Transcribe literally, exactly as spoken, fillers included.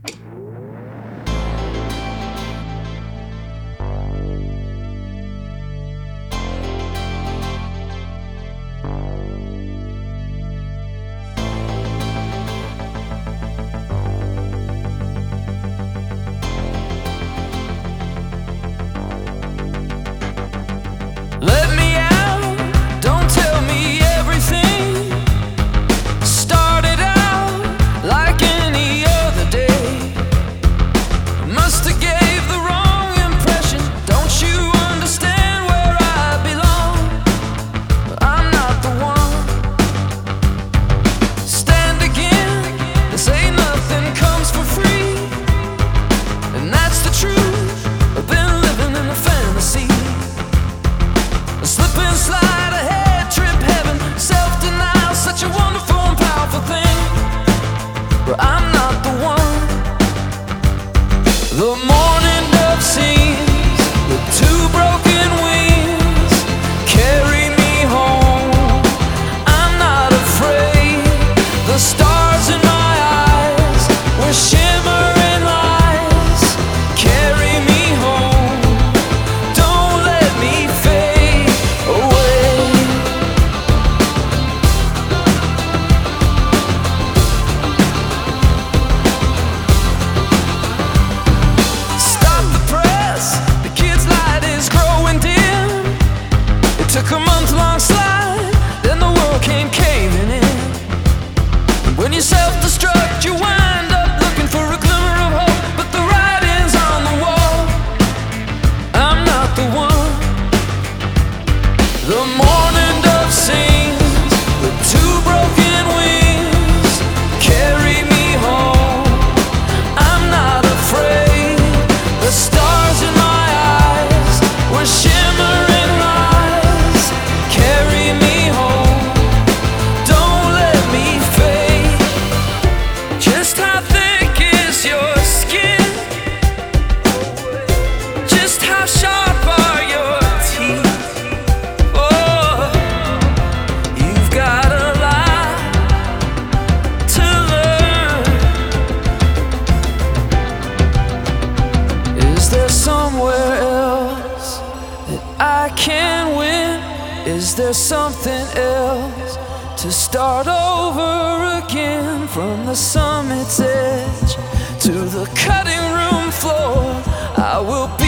Let me out, don't tell me everything. Started out like any other day. Must have gave the wrong impression. Don't you understand where I belong? I'm not the one. Stand again and say nothing comes for free. And that's the truth. I've been living in a fantasy. Slip and slide ahead, trip heaven, self-denial, such a wonderful and powerful thing. But I'm not the one. The morning dove sings with two broken wings, carry me home. I'm not afraid. The stars in my eyes were shimmering lights. Carry me home. Don't let me fade away. Stop the press, the kid's light is growing dim. It took a month-long slide, then the world came caving in. And when you self-destruct, you wind up looking for a glimmer of hope, but the writing's on the wall. I'm not the one. The morning dove sings with two broken wings, carry me home. I'm not afraid. The stars in my eyes were shimmering lights. Carry me home. Don't let me fade. Just how thick is your skin? Just how sharp are your teeth? Oh, you've got a lot to learn. Is there somewhere else that I can win? Is there something else to start over again? From the summit's edge to the cutting room floor, I will be